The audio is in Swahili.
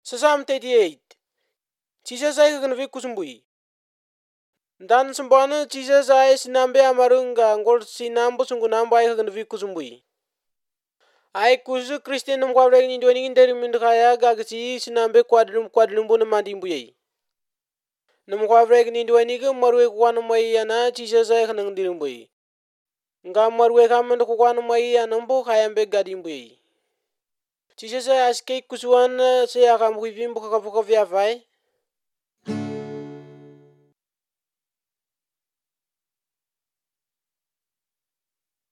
Psalm 38. Jesus ay kagana vikusumbui. Dan sembana Jesus ay sinambe amarunga ngol sinambo sungunambo ay kagana vikusumbui. Ay kusu Christian nam kwabra ni ndoni nginderi mindkaya gagsi sinambe kwadlumbu na mandimbuye. Nam kwabra ni ndoni ga marwe kwana mai yana Jesus ay kanang dirimbuye. Nga marwe kamanda kwana mai yana mbo kayambe gadimbuye. Jesus ay aske kusuan saya kamu vimbu kakavuka vya vai.